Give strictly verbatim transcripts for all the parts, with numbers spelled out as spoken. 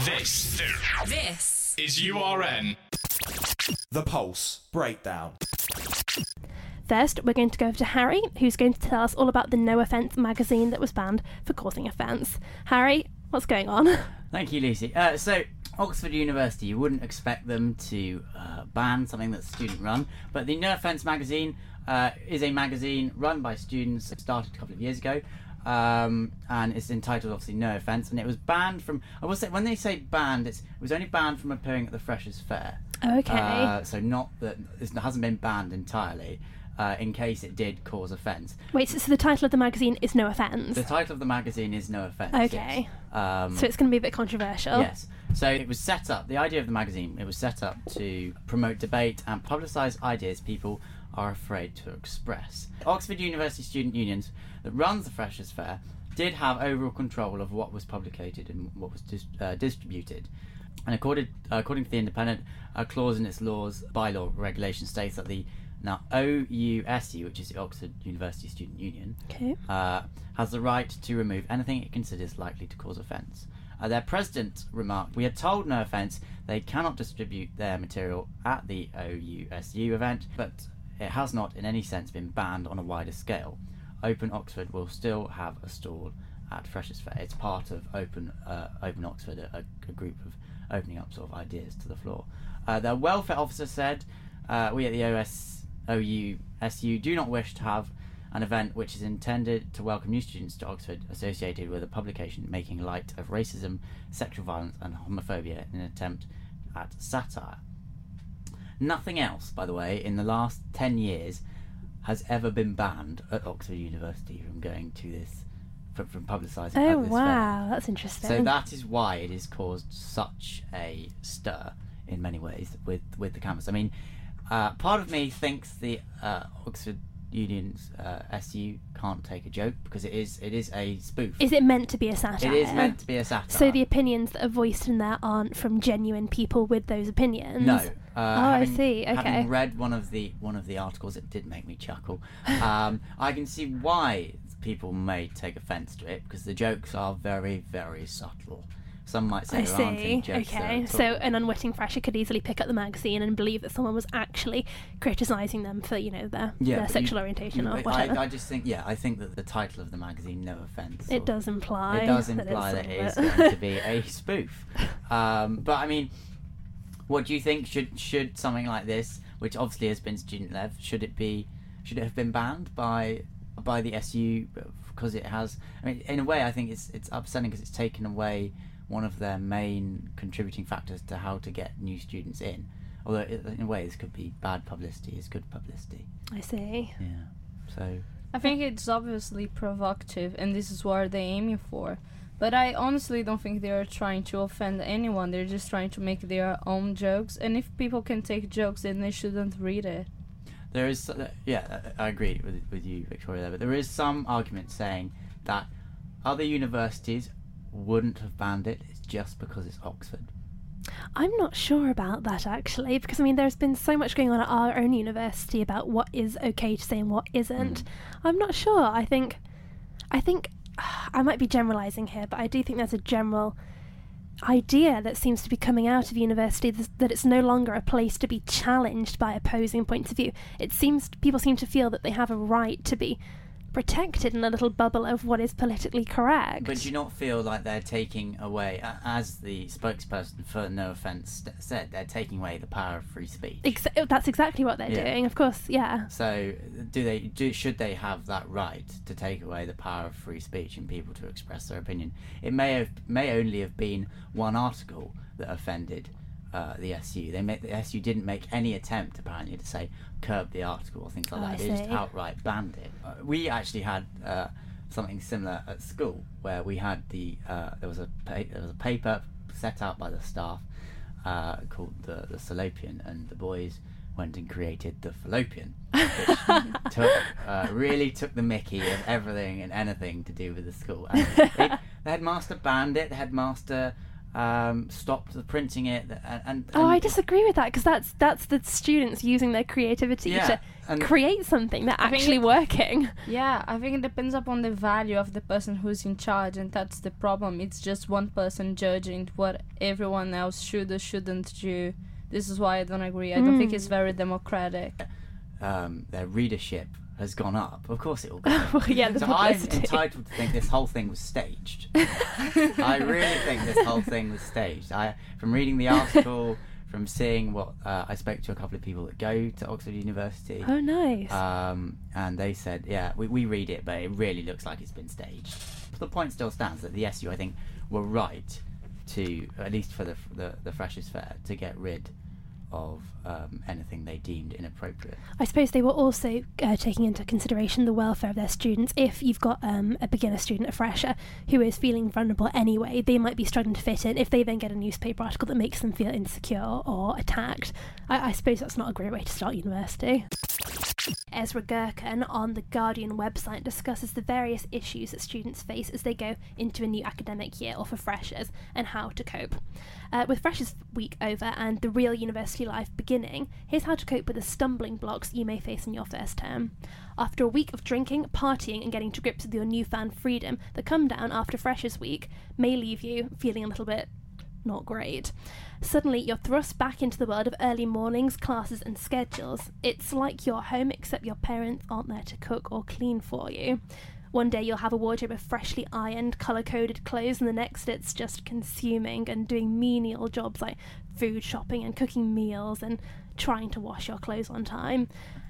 This, this is U R N. The Pulse Breakdown. First, we're going to go over to Harry, who's going to tell us all about the No Offence magazine that was banned for causing offence. Harry, what's going on? Thank you, Lucy. Uh, so, Oxford University, you wouldn't expect them to uh, ban something that's student-run, but the No Offence magazine uh, is a magazine run by students. It started a couple of years ago, um, and it's entitled, obviously, No Offence, and it was banned from... I will say, when they say banned, it's, it was only banned from appearing at the Freshers' Fair. Okay. Uh, so not that... It hasn't been banned entirely. Uh, in case it did cause offence. Wait, so, so the title of the magazine is No Offence? The title of the magazine is No Offence. Okay. Yes. Um, so it's going to be a bit controversial. Yes. So it was set up, the idea of the magazine, it was set up to promote debate and publicise ideas people are afraid to express. Oxford University Student Unions, that runs the Freshers' Fair, did have overall control of what was publicated and what was dis- uh, distributed. And according, uh, according to The Independent, a clause in its laws, bylaw regulation states that the Now, O U S U, which is the Oxford University Student Union, okay. uh, has the right to remove anything it considers likely to cause offence. Uh, their president remarked, "We are told, no offence, they cannot distribute their material at the O U S U event, but it has not in any sense been banned on a wider scale. Open Oxford will still have a stall at Freshers' Fair." It's part of Open uh, Open Oxford, a, a group of opening up sort of ideas to the floor. Uh, their welfare officer said, uh, "We at the O S O U S U do not wish to have an event which is intended to welcome new students to Oxford associated with a publication making light of racism, sexual violence and homophobia in an attempt at satire." Nothing else, by the way, in the last ten years has ever been banned at Oxford University from going to this, from, from publicising Oh, at this wow, fair. that's interesting. So that is why it has caused such a stir in many ways with, with the campus. I mean, Uh, part of me thinks the uh, Oxford Union's uh, S U can't take a joke because it is it is a spoof. Is it meant to be a satire? It is meant to be a satire. So the opinions that are voiced in there aren't from genuine people with those opinions? No. Uh, oh, having, I see. Okay. Having read one of the one of the articles, it did make me chuckle. Um, I can see why people may take offence to it because the jokes are very, very subtle. Some might say I there aren't any see. jokes there Okay, at so all. an unwitting fresher could easily pick up the magazine and believe that someone was actually criticising them for, you know, their, Yeah, their but sexual you- orientation you- or whatever. I, I just think, yeah, I think that the title of the magazine, No Offence, It sort of- does imply. It does that imply it's that it is a- going to be a spoof. Um, but I mean, what do you think? Should should something like this, which obviously has been student led, should it be? Should it have been banned by by the S U because it has? I mean, in a way, I think it's it's upsetting because it's taken away one of their main contributing factors to how to get new students in. Although in a way, this could be bad publicity is good publicity. I see. Yeah. So. I think it's obviously provocative, and this is what they're aiming for. But I honestly don't think they're trying to offend anyone. They're just trying to make their own jokes. And if people can take jokes, then they shouldn't read it. There is, yeah, I agree with with you, Victoria, there. But there is some argument saying that other universities wouldn't have banned it. It's just because it's Oxford. I'm not sure about that, actually, because, I mean, there's been so much going on at our own university about what is okay to say and what isn't. Mm. I'm not sure. I think, I think, I might be generalising here, but I do think there's a general idea that seems to be coming out of university th- that it's no longer a place to be challenged by opposing points of view. It seems people seem to feel that they have a right to be protected in a little bubble of what is politically correct. But do you not feel like they're taking away, a- as the spokesperson for No Offence st- said, they're taking away the power of free speech? Ex- that's exactly what they're Yeah. doing, of course, yeah. So, do they do? Should they have that right to take away the power of free speech and people to express their opinion? It may have may only have been one article that offended uh, the S U. They make, the S U didn't make any attempt apparently to say curb the article or things like Oh, that. I They just see. outright banned it. Uh, we actually had uh, something similar at school where we had the uh, there was a pa- there was a paper set out by the staff uh, called the the Fallopian, and the boys went and created the Fallopian, which took, uh, really took the mickey of everything and anything to do with the school. And it, the headmaster banned it. The headmaster um, stopped the printing it, and, and Oh, and I disagree with that because that's that's the students using their creativity Yeah, to and- create something that's I think actually it- working. Yeah, I think it depends upon the value of the person who's in charge, and that's the problem. It's just one person judging what everyone else should or shouldn't do. This is why I don't agree. I don't think it's very democratic. um, their readership has gone up. Of course it will go up. Well, yeah, the So I'm publicity. entitled to think this whole thing was staged. I really think this whole thing was staged. I, from reading the article, from seeing what uh, I spoke to a couple of people that go to Oxford University, Oh, nice. um, and they said, yeah, we, we read it, but it really looks like it's been staged. The point still stands that the S U, I think, were right to, at least for the the, the Freshers' Fair, to get rid of um, anything they deemed inappropriate. I suppose they were also uh, taking into consideration the welfare of their students. If you've got um, a beginner student, a fresher, who is feeling vulnerable anyway, they might be struggling to fit in. If they then get a newspaper article that makes them feel insecure or attacked, I, I suppose that's not a great way to start university. Ezra Gherkin on the Guardian website discusses the various issues that students face as they go into a new academic year or for freshers and how to cope. Uh, with Freshers' Week over and the real university life beginning, here's how to cope with the stumbling blocks you may face in your first term. After a week of drinking, partying and getting to grips with your newfound freedom, the come down after Freshers' Week may leave you feeling a little bit not great. Suddenly, you're thrust back into the world of early mornings, classes and schedules. It's like you're home except your parents aren't there to cook or clean for you. One day you'll have a wardrobe of freshly ironed, colour-coded clothes, and the next it's just consuming and doing menial jobs like food shopping and cooking meals and trying to wash your clothes on time.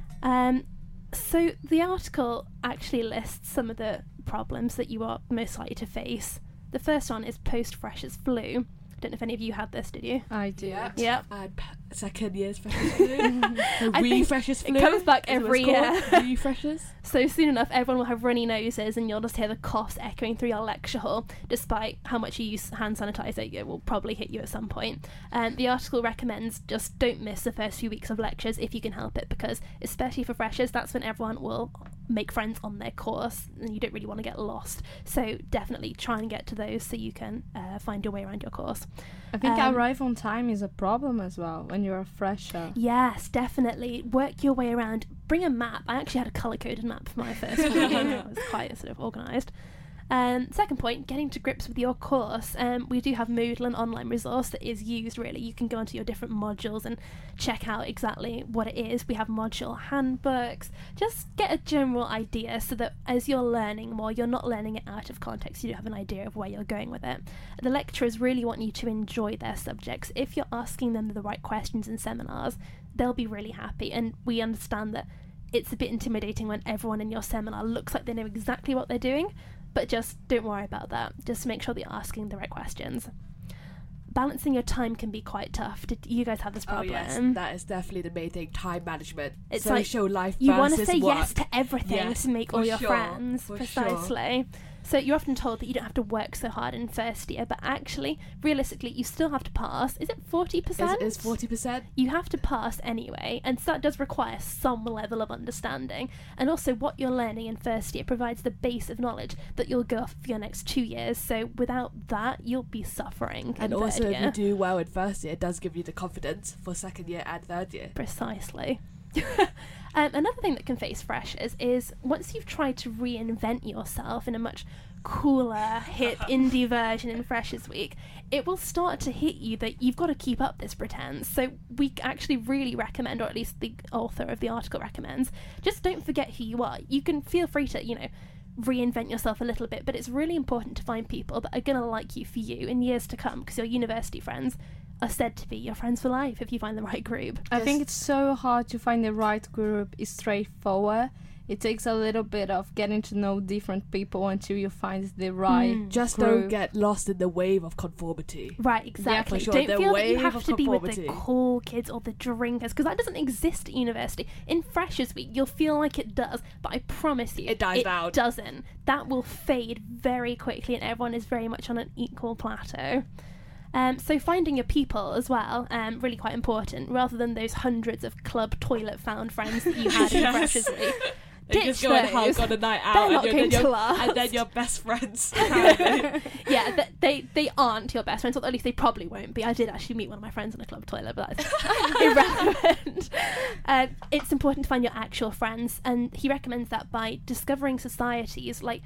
Um, so the article actually lists some of the problems that you are most likely to face. The first one is post-freshers flu. I don't know if any of you had this, did you? I do. Yeah. Yep. I had p- second year's freshers flu. The I wee think freshers it flu. comes back is what every it's called. year. Wee freshers. So soon enough, everyone will have runny noses and you'll just hear the coughs echoing through your lecture hall. Despite how much you use hand sanitizer, it will probably hit you at some point. Um, the article recommends just don't miss the first few weeks of lectures if you can help it, because especially for freshers, that's when everyone will make friends on their course and you don't really want to get lost. So definitely try and get to those so you can uh, find your way around your course. I think Um, arrive on time is a problem as well when you're a fresher. Yes, definitely. Work your way around. Bring a map. I actually had a colour-coded map for my first week. It was quite sort of organised. Um, second point, getting to grips with your course. Um, we do have Moodle, an online resource that is used really. You can go onto your different modules and check out exactly what it is. We have module handbooks. Just get a general idea so that as you're learning more, you're not learning it out of context. You do have an idea of where you're going with it. The lecturers really want you to enjoy their subjects. If you're asking them the right questions in seminars, they'll be really happy. And we understand that it's a bit intimidating when everyone in your seminar looks like they know exactly what they're doing. But just don't worry about that. Just make sure that you're asking the right questions. Balancing your time can be quite tough. Did you guys have this Oh problem? yes, that is definitely the main thing. Time management. It's like Social life you want to versus say work. yes to everything Yes, to make for all your sure, friends. for Precisely. So you're often told that you don't have to work so hard in first year, but actually, realistically, you still have to pass. Is it forty percent? Is forty percent? You have to pass anyway, and so that does require some level of understanding. And also, what you're learning in first year provides the base of knowledge that you'll go off for your next two years. So without that, you'll be suffering. And in also, third if year. you do well in first year, it does give you the confidence for second year and third year. Precisely. um, another thing that can face freshers is once you've tried to reinvent yourself in a much cooler, hip, indie version in Freshers Week, it will start to hit you that you've got to keep up this pretense. So we actually really recommend, or at least the author of the article recommends, just don't forget who you are. You can feel free to, you know, reinvent yourself a little bit, but it's really important to find people that are going to like you for you in years to come, because your university friends are said to be your friends for life if you find the right group. I think it's so hard to find the right group. It's straightforward. It takes a little bit of getting to know different people until you find the right Mm. Just group. don't get lost in the wave of conformity. Right, exactly. for sure. Don't The feel that you wave have of to be with the conformity. cool kids or the drinkers, because that doesn't exist at university. In Freshers Week, you'll feel like it does, but I promise you, It dies it down. doesn't. That will fade very quickly, and everyone is very much on an equal plateau. Um, so finding your people as well, um, really quite important, rather than those hundreds of club toilet found friends that you had in Yes. Freshers Week. And you ditch just go and those. hug on a night out, They're and, not you're, going then to you're, last. and then you're best friends. apparently. Yeah, th- they they aren't your best friends, or at least they probably won't be. I did actually meet one of my friends in a club toilet, but that's irrelevant. Uh, it's important to find your actual friends, and he recommends that by discovering societies, like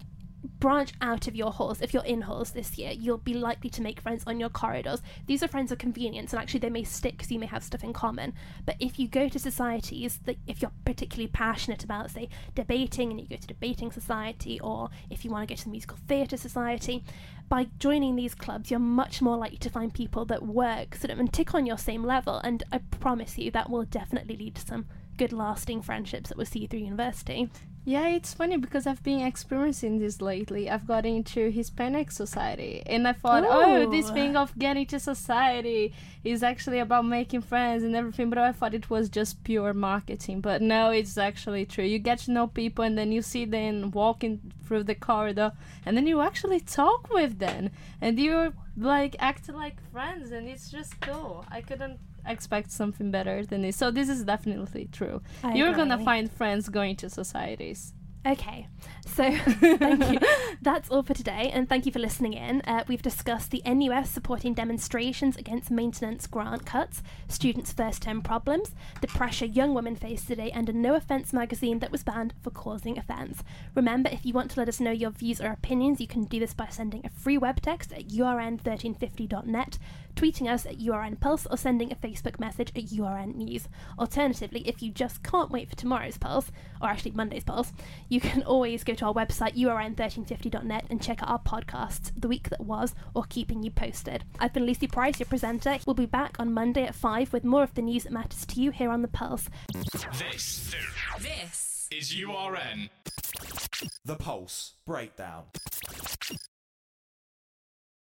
branch out of your halls. If you're in halls this year, you'll be likely to make friends on your corridors. These are friends of convenience, and actually they may stick because you may have stuff in common. But if you go to societies that, if you're particularly passionate about, say, debating, and you go to debating society, or if you want to go to the musical theatre society, by joining these clubs, you're much more likely to find people that work sort of and tick on your same level. And I promise you that will definitely lead to some good lasting friendships that will see you through university. Yeah, it's funny because I've been experiencing this lately. I've got into Hispanic society, and I thought, oh, this Ooh. thing of getting to society is actually about making friends and everything, but I thought it was just pure marketing. But no, it's actually true. You get to know people, and then you see them walking through the corridor, and then you actually talk with them, and you're like acting like friends, and it's just cool. I couldn't expect something better than this. So this is definitely true. I You're agree. gonna find friends going to societies. Okay, so thank you. That's all for today, and thank you for listening in. Uh, we've discussed the N U S supporting demonstrations against maintenance grant cuts, students' first-term problems, the pressure young women face today, and a No Offence magazine that was banned for causing offence. Remember, if you want to let us know your views or opinions, you can do this by sending a free web text at U R N thirteen fifty dot net, tweeting us at U R N Pulse, or sending a Facebook message at U R N News. Alternatively, if you just can't wait for tomorrow's Pulse, or actually Monday's Pulse, you can always go to our website, U R N thirteen fifty dot net, and check out our podcasts, The Week That Was, or Keeping You Posted. I've been Lucy Price, your presenter. We'll be back on Monday at five with more of the news that matters to you here on The Pulse. This, This is U R N. The Pulse Breakdown.